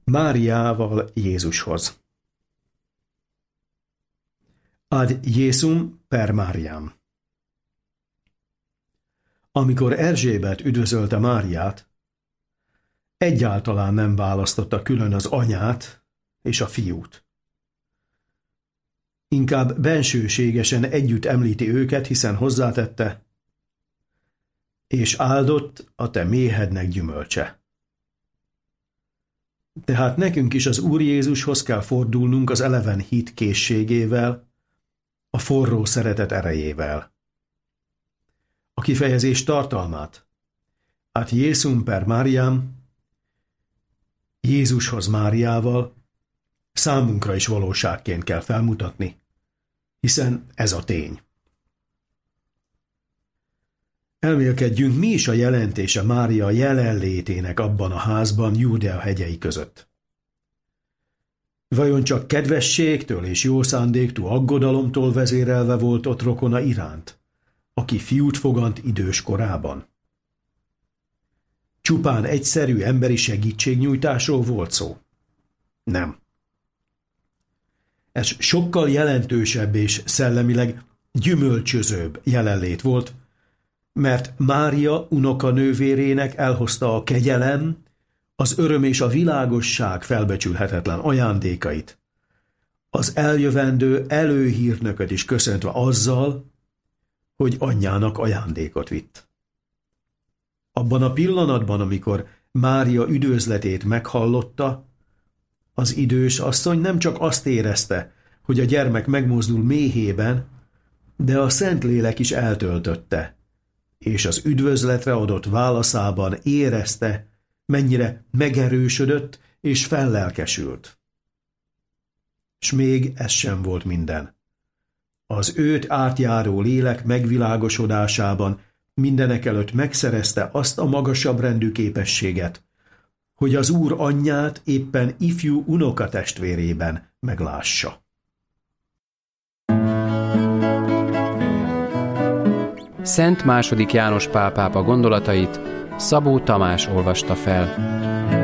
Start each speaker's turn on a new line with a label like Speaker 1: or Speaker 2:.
Speaker 1: Máriával Jézushoz. Ad Jésum per Máriám. Amikor Erzsébet üdvözölte Máriát, egyáltalán nem választotta külön az anyát és a fiút. Inkább bensőségesen együtt említi őket, hiszen hozzátette, és áldott a te méhednek gyümölcse. Tehát nekünk is az Úr Jézushoz kell fordulnunk az eleven hit készségével, a forró szeretet erejével. A kifejezés tartalmát, ad Jésum per Máriám, Jézushoz Máriával, számunkra is valóságként kell felmutatni, hiszen ez a tény. Elmélkedjünk, mi is a jelentése Mária jelenlétének abban a házban Júdea hegyei között. Vajon csak kedvességtől és jó szándéktól, aggodalomtól vezérelve volt ott rokona iránt, aki fiút fogant idős korában? Csupán egyszerű emberi segítségnyújtásról volt szó? Nem. Ez sokkal jelentősebb és szellemileg gyümölcsözőbb jelenlét volt, mert Mária unokanővérének elhozta a kegyelem, az öröm és a világosság felbecsülhetetlen ajándékait, az eljövendő előhírnököt is köszöntve azzal, hogy anyjának ajándékot vitt. Abban a pillanatban, amikor Mária üdvözletét meghallotta, az idős asszony nem csak azt érezte, hogy a gyermek megmozdul méhében, de a Szentlélek is eltöltötte, és az üdvözletre adott válaszában érezte, mennyire megerősödött és fellelkesült. S még ez sem volt minden. Az őt átjáró lélek megvilágosodásában mindenekelőtt megszerezte azt a magasabb rendű képességet, hogy az Úr anyját éppen ifjú unokatestvérében meglássa.
Speaker 2: Szent II. János Pál pápa gondolatait Szabó Tamás olvasta fel.